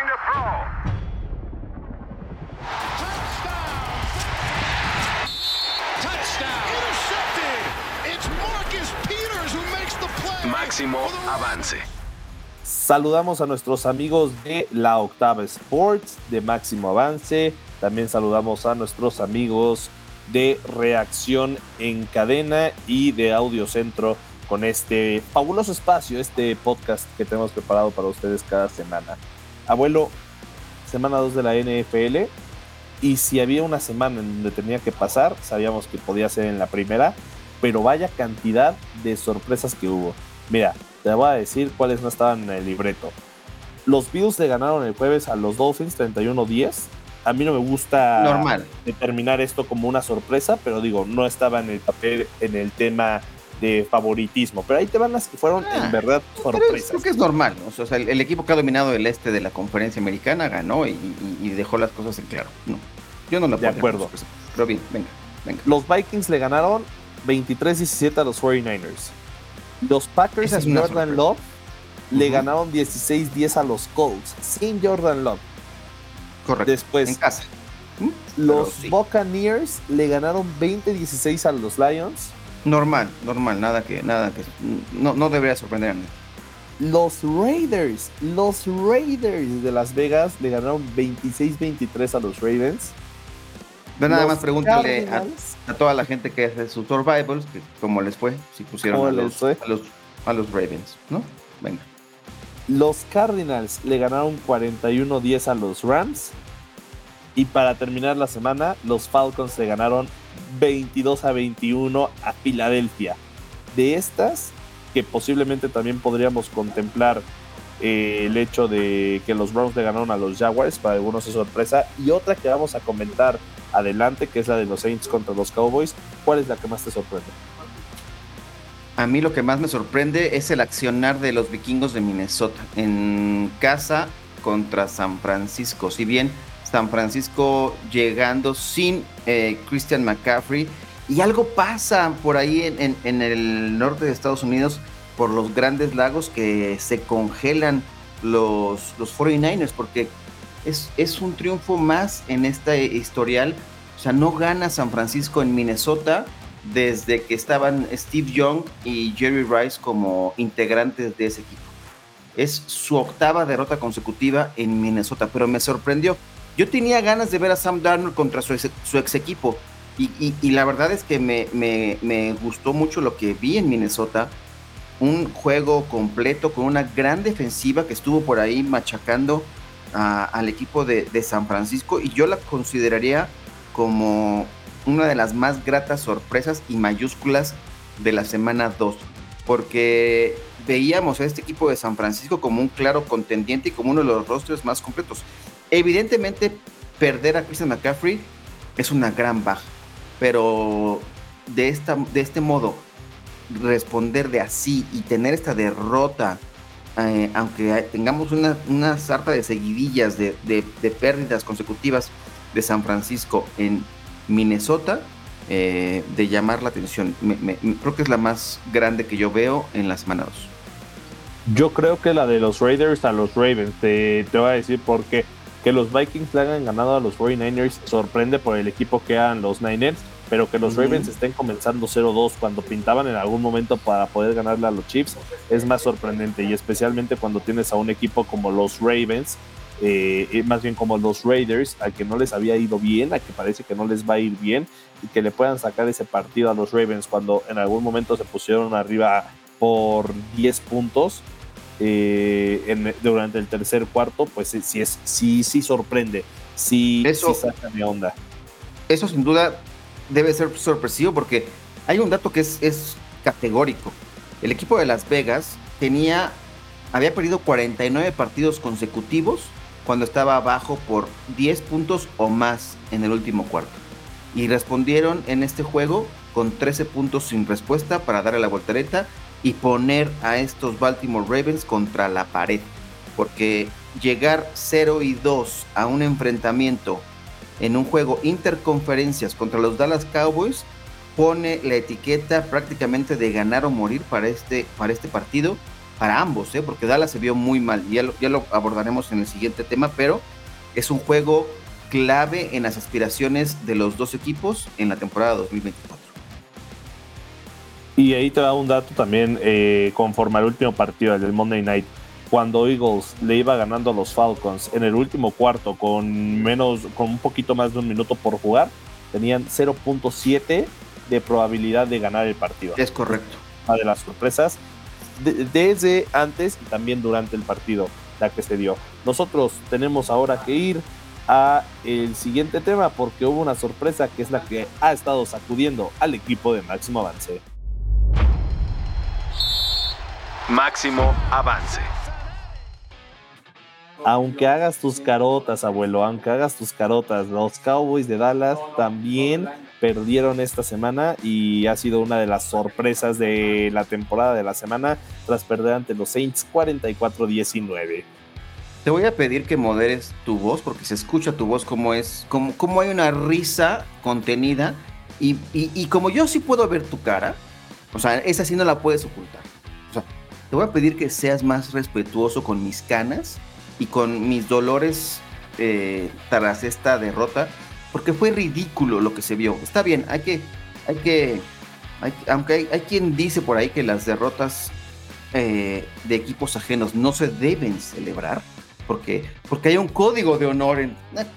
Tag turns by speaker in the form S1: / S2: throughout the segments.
S1: Throwing to throw.
S2: Touchdown. Intercepted. It's Marcus Peters who makes the play.
S1: Máximo avance.
S3: Saludamos a nuestros amigos de La Octava Sports, de Máximo Avance. También saludamos a nuestros amigos de Reacción en Cadena y de Audio Centro con este fabuloso espacio, este podcast que tenemos preparado para ustedes cada semana. Abuelo, semana 2 de la NFL, y si había una semana en donde tenía que pasar, sabíamos que podía ser en la primera, pero vaya cantidad de sorpresas que hubo. Mira, te voy a decir cuáles no estaban en el libreto. Los Bills le ganaron el jueves a los Dolphins 31-10. A mí no me gusta determinar esto como una sorpresa, pero digo, no estaba en el papel, en el tema de favoritismo. Pero ahí te van las que fueron en verdad sorpresas.
S4: Creo que es normal, ¿no? O sea, el equipo que ha dominado el este de la conferencia americana ganó y dejó las cosas en claro. No, yo no lo puedo.
S3: De acuerdo.
S4: Pero bien, venga.
S3: Los Vikings le ganaron 23-17 a los 49ers. Los Packers sin Jordan Love le ganaron 16-10 a los Colts, sin Jordan Love.
S4: Correcto.
S3: Después,
S4: en casa.
S3: Los Buccaneers le ganaron 20-16 a los Lions.
S4: Normal, nada que no debería sorprender a nadie.
S3: Los Raiders de Las Vegas le ganaron 26-23 a los Ravens.
S4: Nada más pregúntale a toda la gente que hace sus survivals que cómo les fue, si pusieron a los Ravens, ¿no? Venga.
S3: Los Cardinals le ganaron 41-10 a los Rams. Y para terminar la semana, los Falcons le ganaron 22-21 a Filadelfia. De estas, que posiblemente también podríamos contemplar el hecho de que los Browns le ganaron a los Jaguars, para algunos es sorpresa. Y otra que vamos a comentar adelante, que es la de los Saints contra los Cowboys. ¿Cuál es la que más te sorprende?
S4: A mí lo que más me sorprende es el accionar de los vikingos de Minnesota en casa contra San Francisco. Si bien San Francisco llegando sin Christian McCaffrey, y algo pasa por ahí en el norte de Estados Unidos, por los Grandes Lagos, que se congelan los 49ers, porque es un triunfo más en este historial. O sea, no gana San Francisco en Minnesota desde que estaban Steve Young y Jerry Rice como integrantes de ese equipo. Es su octava derrota consecutiva en Minnesota, pero me sorprendió. Yo tenía ganas de ver a Sam Darnold contra su ex equipo, y la verdad es que me gustó mucho lo que vi en Minnesota. Un juego completo con una gran defensiva que estuvo por ahí machacando al equipo de San Francisco, y yo la consideraría como una de las más gratas sorpresas y mayúsculas de la semana 2, porque veíamos a este equipo de San Francisco como un claro contendiente y como uno de los rosters más completos. Evidentemente, perder a Christian McCaffrey es una gran baja, pero de este modo, responder de así y tener esta derrota, aunque tengamos una sarta de seguidillas de pérdidas consecutivas de San Francisco en Minnesota, de llamar la atención. Creo que es la más grande que yo veo en la semana 2.
S3: Yo creo que la de los Raiders a los Ravens. Te voy a decir por qué. Que los Vikings le hayan ganado a los 49ers sorprende por el equipo que eran los Niners, pero que los Ravens estén comenzando 0-2 cuando pintaban en algún momento para poder ganarle a los Chiefs es más sorprendente, y especialmente cuando tienes a un equipo como los Ravens, más bien como los Raiders, a que no les había ido bien, a que parece que no les va a ir bien, y que le puedan sacar ese partido a los Ravens cuando en algún momento se pusieron arriba por 10 puntos durante el tercer cuarto, pues sí sorprende, sí saca de onda.
S4: Eso sin duda debe ser sorpresivo, porque hay un dato que es categórico. El equipo de Las Vegas había perdido 49 partidos consecutivos cuando estaba abajo por 10 puntos o más en el último cuarto, y respondieron en este juego con 13 puntos sin respuesta para darle la voltereta y poner a estos Baltimore Ravens contra la pared, porque llegar 0-2 a un enfrentamiento en un juego interconferencias contra los Dallas Cowboys pone la etiqueta prácticamente de ganar o morir para este partido, para ambos, porque Dallas se vio muy mal, ya lo abordaremos en el siguiente tema, pero es un juego clave en las aspiraciones de los dos equipos en la temporada 2024.
S3: Y ahí te da un dato también, conforme al último partido, el del Monday Night, cuando Eagles le iba ganando a los Falcons en el último cuarto con un poquito más de un minuto por jugar, tenían 0.7 de probabilidad de ganar el partido.
S4: Es correcto.
S3: Una de las sorpresas desde antes y también durante el partido, la que se dio. Nosotros tenemos ahora que ir a el siguiente tema porque hubo una sorpresa que es la que ha estado sacudiendo al equipo de Máximo Avance.
S1: Máximo Avance.
S3: Aunque hagas tus carotas, abuelo, aunque hagas tus carotas, los Cowboys de Dallas también perdieron esta semana y ha sido una de las sorpresas de la temporada de la semana tras perder ante los Saints 44-19.
S4: Te voy a pedir que moderes tu voz porque se escucha tu voz como hay una risa contenida y como yo sí puedo ver tu cara, o sea, esa sí no la puedes ocultar. O sea, te voy a pedir que seas más respetuoso con mis canas y con mis dolores tras esta derrota, porque fue ridículo lo que se vio. Está bien, aunque hay quien dice por ahí que las derrotas de equipos ajenos no se deben celebrar, porque hay un código de honor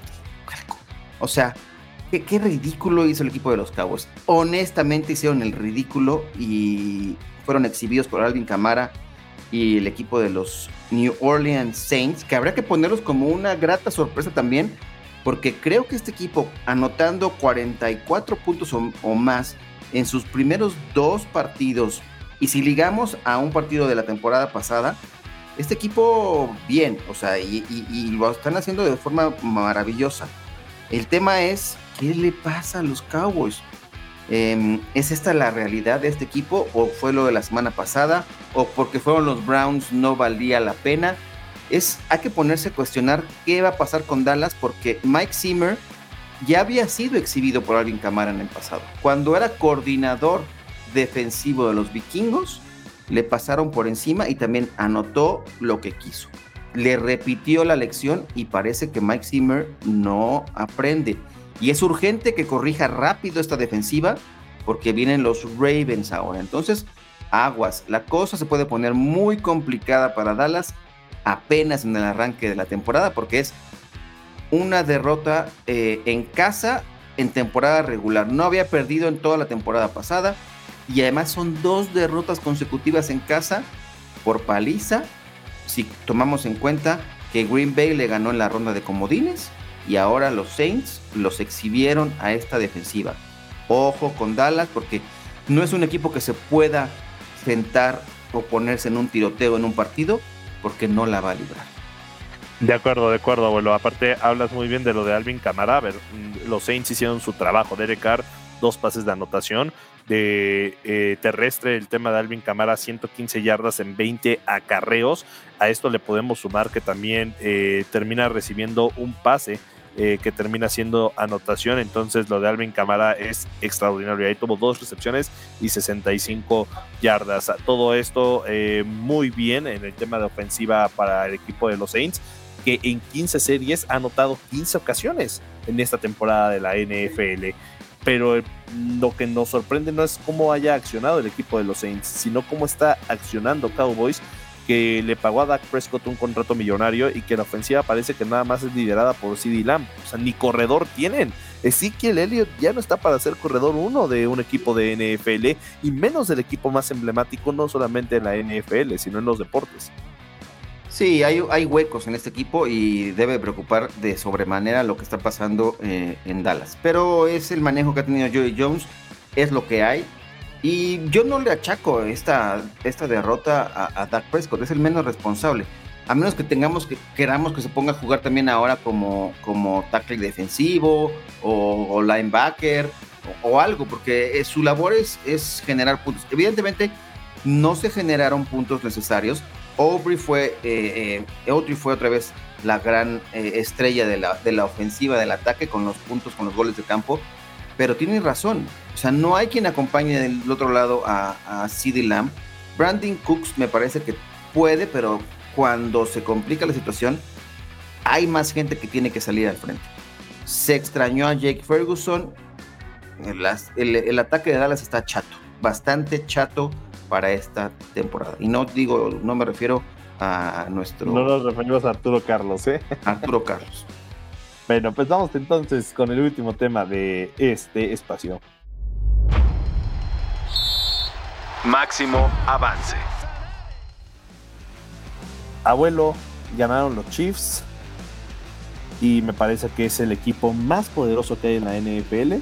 S4: o sea, qué ridículo hizo el equipo de los Cowboys. Honestamente hicieron el ridículo y fueron exhibidos por Alvin Kamara y el equipo de los New Orleans Saints, que habrá que ponerlos como una grata sorpresa también, porque creo que este equipo, anotando 44 puntos o más en sus primeros 2 partidos, y si ligamos a un partido de la temporada pasada, este equipo bien, o sea, y lo están haciendo de forma maravillosa. El tema es, ¿qué le pasa a los Cowboys? ¿Es esta la realidad de este equipo o fue lo de la semana pasada o porque fueron los Browns no valía la pena? Hay que ponerse a cuestionar qué va a pasar con Dallas, porque Mike Zimmer ya había sido exhibido por Alvin Kamara en el pasado. Cuando era coordinador defensivo de los vikingos, le pasaron por encima y también anotó lo que quiso. Le repitió la lección y parece que Mike Zimmer no aprende. Y es urgente que corrija rápido esta defensiva porque vienen los Ravens ahora. Entonces, aguas. La cosa se puede poner muy complicada para Dallas apenas en el arranque de la temporada, porque es una derrota en casa en temporada regular. No había perdido en toda la temporada pasada y además son 2 derrotas consecutivas en casa por paliza, si tomamos en cuenta que Green Bay le ganó en la ronda de comodines y ahora los Saints los exhibieron a esta defensiva. Ojo con Dallas, porque no es un equipo que se pueda sentar o ponerse en un tiroteo en un partido, porque no la va a librar.
S3: De acuerdo, abuelo. Aparte, hablas muy bien de lo de Alvin Kamara. A ver, los Saints hicieron su trabajo. Derek Carr, 2 pases de anotación. De terrestre, el tema de Alvin Kamara, 115 yardas en 20 acarreos. A esto le podemos sumar que también termina recibiendo un pase que termina siendo anotación. Entonces lo de Alvin Kamara es extraordinario. Ahí tuvo 2 recepciones y 65 yardas. Todo esto muy bien en el tema de ofensiva para el equipo de los Saints, que en 15 series ha anotado 15 ocasiones en esta temporada de la NFL. Pero lo que nos sorprende no es cómo haya accionado el equipo de los Saints, sino cómo está accionando Cowboys, que le pagó a Dak Prescott un contrato millonario y que la ofensiva parece que nada más es liderada por CeeDee Lamb. O sea, ni corredor tienen. Ezekiel Elliott ya no está para ser corredor 1 de un equipo de NFL y menos del equipo más emblemático, no solamente en la NFL, sino en los deportes.
S4: Sí, hay huecos en este equipo y debe preocupar de sobremanera lo que está pasando en Dallas. Pero es el manejo que ha tenido Jerry Jones, es lo que hay. Y yo no le achaco esta derrota a Dak Prescott, es el menos responsable. A menos que queramos que se ponga a jugar también ahora como tackle defensivo o linebacker o algo, porque su labor es generar puntos. Evidentemente no se generaron puntos necesarios. Autry fue otra vez la gran estrella de la ofensiva, del ataque, con los puntos, con los goles de campo. Pero tiene razón, o sea, no hay quien acompañe del otro lado a CeeDee Lamb. Brandon Cooks me parece que puede, pero cuando se complica la situación, hay más gente que tiene que salir al frente. Se extrañó a Jake Ferguson. El ataque de Dallas está chato, bastante chato para esta temporada. Y no me refiero a nuestro...
S3: No nos referimos a Arturo Carlos,
S4: Arturo Carlos.
S3: Bueno, pues vamos entonces con el último tema de este espacio.
S1: Máximo avance.
S3: Abuelo, ganaron los Chiefs y me parece que es el equipo más poderoso que hay en la NFL.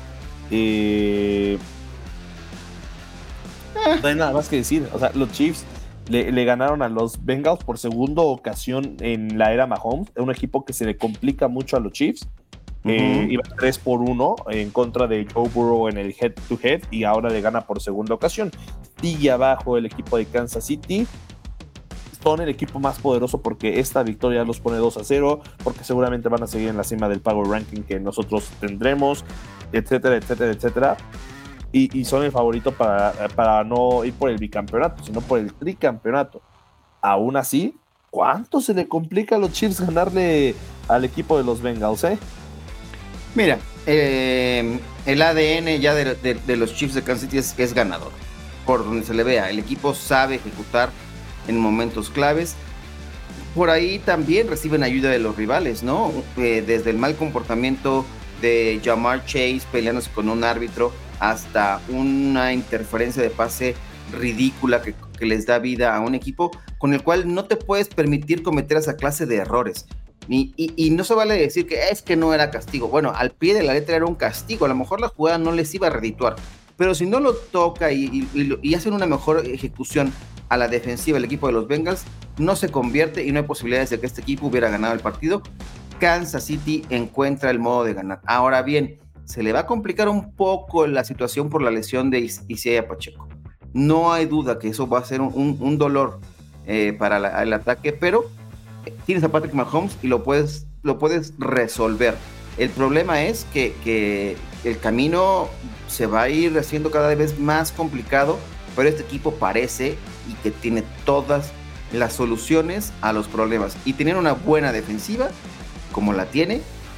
S3: No hay nada más que decir. O sea, los Chiefs le ganaron a los Bengals por segunda ocasión en la era Mahomes. Es un equipo que se le complica mucho a los Chiefs. Iba 3-1 en contra de Joe Burrow en el head to head y ahora le gana por segunda ocasión. Sigue abajo el equipo de Kansas City. Son el equipo más poderoso porque esta victoria los pone 2-0, porque seguramente van a seguir en la cima del Power Ranking que nosotros tendremos, etcétera, etcétera, etcétera. Y son el favorito para no ir por el bicampeonato, sino por el tricampeonato. Aún así, ¿cuánto se le complica a los Chiefs ganarle al equipo de los Bengals,
S4: Mira, el ADN ya de los Chiefs de Kansas City es ganador. Por donde se le vea, el equipo sabe ejecutar en momentos claves. Por ahí también reciben ayuda de los rivales, ¿no? Desde el mal comportamiento de Ja'Marr Chase peleándose con un árbitro hasta una interferencia de pase ridícula que les da vida a un equipo con el cual no te puedes permitir cometer esa clase de errores. Y no se vale decir que es que no era castigo. Bueno, al pie de la letra era un castigo. A lo mejor la jugada no les iba a redituar, pero si no lo toca y hacen una mejor ejecución a la defensiva el equipo de los Bengals, no se convierte y no hay posibilidades de que este equipo hubiera ganado el partido. Kansas City encuentra el modo de ganar. Ahora bien, se le va a complicar un poco la situación por la lesión de Isaiah Pacheco. No hay duda que eso va a ser un dolor para el ataque, pero tienes a Patrick Mahomes y lo puedes resolver. El problema es que el camino se va a ir haciendo cada vez más complicado, pero este equipo parece y que tiene todas las soluciones a los problemas. Y tener una buena defensiva, como la tiene,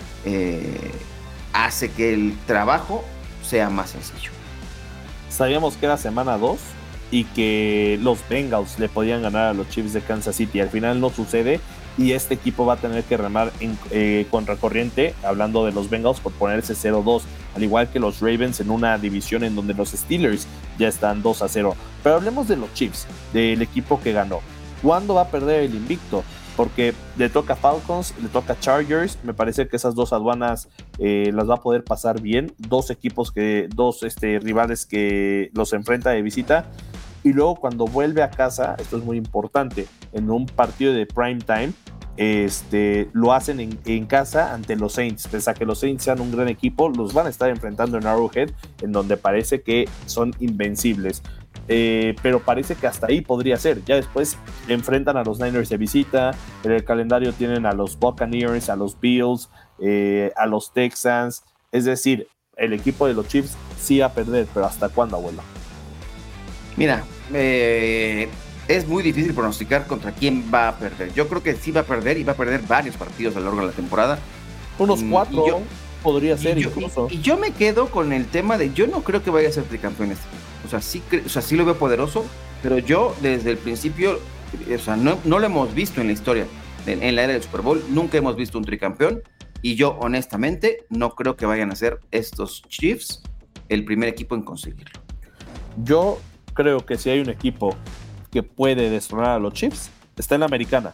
S4: hace que el trabajo sea más sencillo.
S3: Sabíamos que era semana 2 y que los Bengals le podían ganar a los Chiefs de Kansas City. Al final no sucede y este equipo va a tener que remar en contracorriente, hablando de los Bengals, por ponerse 0-2, al igual que los Ravens en una división en donde los Steelers ya están 2-0. Pero hablemos de los Chiefs, del equipo que ganó. ¿Cuándo va a perder el invicto? Porque le toca Falcons, le toca Chargers. Me parece que esas dos aduanas las va a poder pasar bien. Dos rivales que los enfrenta de visita. Y luego cuando vuelve a casa, esto es muy importante, en un partido de prime time, lo hacen en casa ante los Saints. Pese a que los Saints sean un gran equipo, los van a estar enfrentando en Arrowhead, en donde parece que son invencibles. Pero parece que hasta ahí podría ser. Ya después enfrentan a los Niners de visita. En el calendario tienen a los Buccaneers, a los Bills, a los Texans. Es decir, el equipo de los Chiefs sí va a perder, pero ¿hasta cuándo, abuelo?
S4: Mira, es muy difícil pronosticar contra quién va a perder. Yo creo que sí va a perder y va a perder varios partidos a lo largo de la temporada.
S3: Unos 4 podría ser incluso.
S4: Y yo me quedo con el tema de, yo no creo que vaya a ser tricampeón este. O sea, sí lo veo poderoso, pero yo desde el principio, no lo hemos visto en la historia. En la era del Super Bowl nunca hemos visto un tricampeón y yo honestamente no creo que vayan a ser estos Chiefs el primer equipo en conseguirlo.
S3: Yo creo que si hay un equipo que puede destronar a los Chiefs, está en la americana.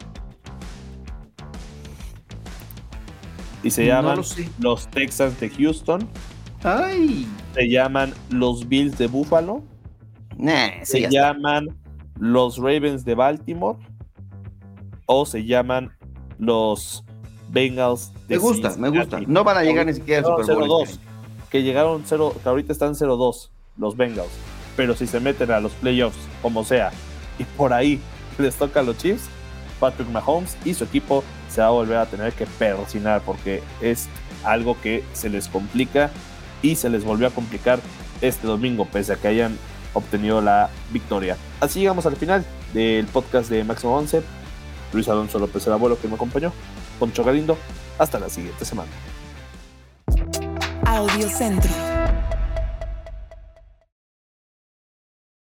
S3: Y se llaman los Texans de Houston.
S4: ¡Ay!
S3: Se llaman los Bills de Buffalo. Se llaman los Ravens de Baltimore. O se llaman los Bengals de
S4: Cincinnati. Me gusta. No van a llegar ni siquiera al Super Bowl.
S3: 0-2. Que ahorita están 0-2 los Bengals. Pero si se meten a los playoffs, como sea, y por ahí les toca a los Chiefs, Patrick Mahomes y su equipo se va a volver a tener que persinar, porque es algo que se les complica y se les volvió a complicar este domingo, pese a que hayan obtenido la victoria. Así llegamos al final del podcast de Máximo Avance, Luis Alonso López el Abuelo, que me acompañó, Poncho Galindo. Hasta la siguiente semana.
S5: Audio Centro.